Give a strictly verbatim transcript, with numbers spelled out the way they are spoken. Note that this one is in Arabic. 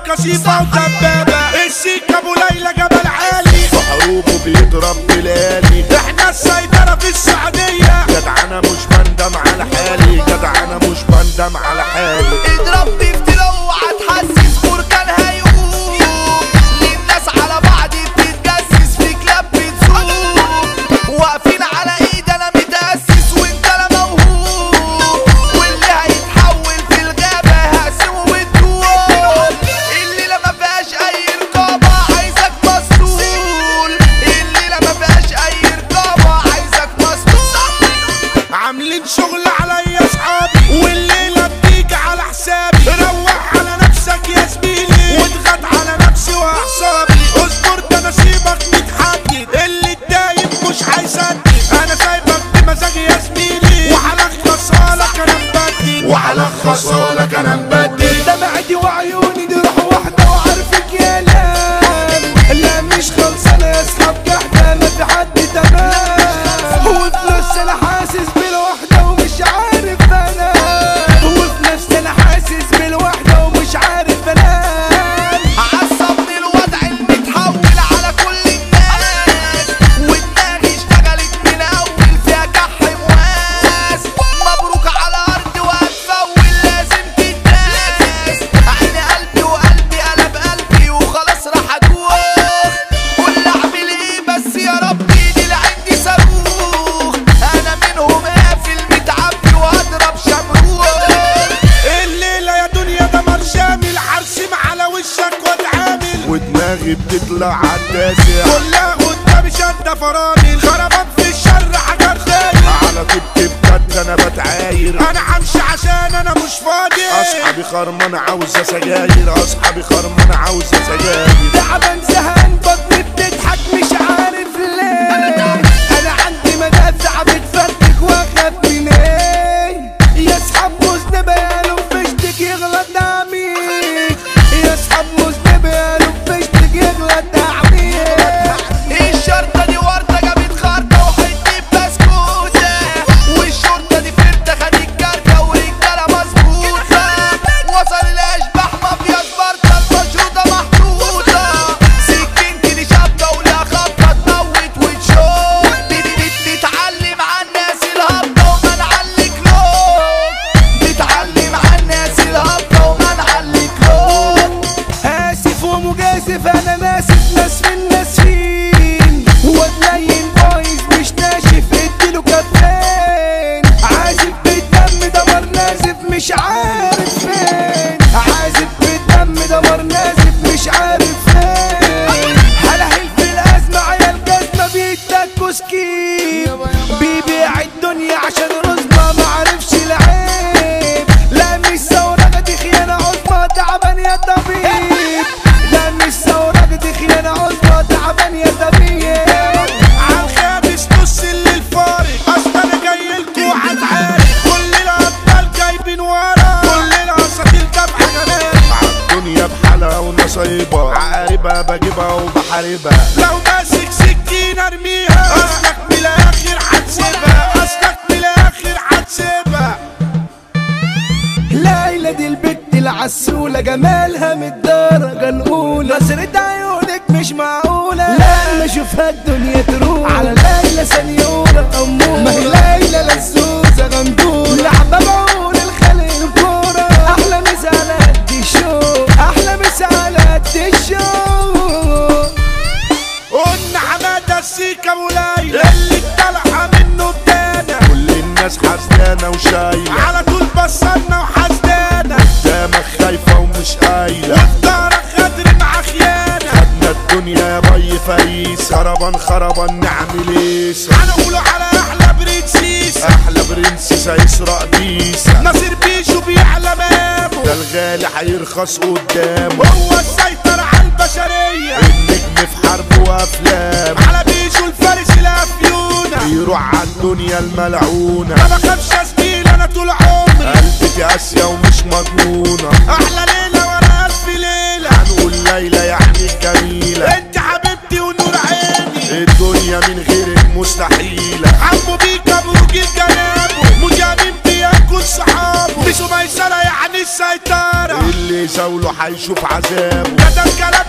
كشيفة ودبابة. السيكة ابو ليلى جبل عالي في حروبه بيضرب بلالي. احنا السيطرة في السعودية. جدع انا مش بندم على حالي، جدع انا مش بندم على حالي. اضرب بفتلة اوعى تحسس بركان هيقوم. للناس على بعض بتتجسس في كلاب بتسوق. واقفين على ايد انا متأسس وانت لا موهوب. واللي هيتحول في الغابة هقسمه بالدول. الليلة ما فيهاش اي رقابة عايزك مسطول. الليلة ما فيهاش اي رقابة عايزك مسطول. عاملين شغل عليا اصحابي والليلة بتيجي على حسابي. روح على نفسك يا زميلي واضغط على نفسي واعصابي. اصبر ده نصيبك متحدد، اللي اتضايق مش هيسدد. انا سايبك بمزاجي يا زميلي وهلخصها لك انا مبدل، وهلخصها لك انا مبدل. دمعتي وعيوني دي روح واحدة وعارفك يا لام. لا مش خلصانة يا اصحاب جحدة ما في حد تمام. وفي نفسي انا حاسس بالوحدة ومش عارف انام. وفي نفسي انا حاسس بالوحدة ومش عارف انام. عصبني الوضع المتحول على كل الناس. ودماغي اشتغلت من اول فيها كح مواس. مبروك على ارض وهتفول لازم تتداس. عيني قلبي وقلبي قلب قلبي وخلاص راح ادوخ. قول اعمل ايه بس يا ربي دي اللي عندي صاروخ. انا منهم قافل متعبي واضرب شمروخ. الليلة يا دنيا دمر شامل. هرسم على وشك واتعامل ودماغي بتطلع عالتاسع. كلها قدامي شدة فرامل. خربان في الشر حجر خايل. على طيبتي بجد انا بتعاير. انا همشي عشان انا مش فاضي. اصحابي خرمانة عاوزة سجاير، اصحابي خرمانة عاوزة سجاير. تعبان زهقان بطني بتضحك مش عارف ليه. انا عندي مدافع بتفرتك واخاف من ايه. يا اصحاب مذنب قالوا فشتك يغلط عميق. يا اصحاب مذنب قالوا فشتك يغلط عميق. الشرطة دي وردة جابت خردة وحتة بسكوتة. والشرطة دي فردة خدت كارتة ورجالة مظبوطة. وصل الأشباح مافيا سبارتا المشروطة محطوطة. سكينتي دي شابكة ولها خبطة تموت وتشوك. بتتعلم عن الناس الهابطة وما نعليك لوك. بتتعلم عن الناس الهابطة وما نعليك لوك. اسف ومجازف انا ناسف ناس من ناسفين. وتلين بايظ مش ناشف اديله كفين. عازف بالدم دمر نازف مش عارف فين. عازف بالدم دمر نازف مش عارف فين. هلهل في الازمة عيال جزمة بيتاكوا سكيب. بيبيع الدنيا عشان رزمة معرفش العيب. لا مش ثورة دي خيانة عظمى تعبان يا طبيب. لا مش ثورة دي خيانة عظمى تعبان يا طبيب. عالخامس نص الليل فارق. اصل انا جايلكوا هتعارك. كل الابطال جايبين ورا. كل الاساطير دافعة جمال. عالدنيا بحالها ونصيبها. عقاربها بجيبها وبحاربها. لو ماسك سكينة ارميها. اصلك من الاخر هتسيبها. اصلك من الاخر هتسيبها. ليلى دي البت العسولة جمالها من الدرجة الأولى. نظرة عيونك مش معقولة. لما اشوفها الدنيا تروح. على ليلى سنيورة أمورة. ما هي ليلى لزوزة غندورة. لعبة بعون الخلق الكورة. أحلى مسا على قد الشوق. أحلى مسا على قد الشوق. قلنا حمادة السيكة ولايلة اللي اتطلع منه بدانا. كل الناس حزنانة وشايلة. على طول بصلنا وحزنانة. قدامك خايفة ومش قايلة. وفي دارك غدر مع خيانة. خدنا الدنيا يا بي فريسة. خربان خربان نعمل ايه. هنقوله على احلى برنسيسة. احلى برنسيسة يسرق بيسة. ناصر بيشو بيعلى مامه. ده الغالي هيرخص قدامه. هو السيطرة على البشرية. النجم في حرب وافلام. على بيشو الفارس الافيونة. بيروح عالدنيا الملعونة. ما بخافش يا زميل انا طول عمري. قلبتي قاسية ومش مضمونة. احلى ليلة ورا الف ليلة. هنقول ليلى يعني الجميلة. انت حبيبتي ونور عيني. الدنيا من غيرك مستحيلة. عمو بيكا بروج الجنابه. مجانين بياكل صحابه. بيشو ميسرة يعني السيطرة. اللي يساوله هيشوف عذابه. كتب كلام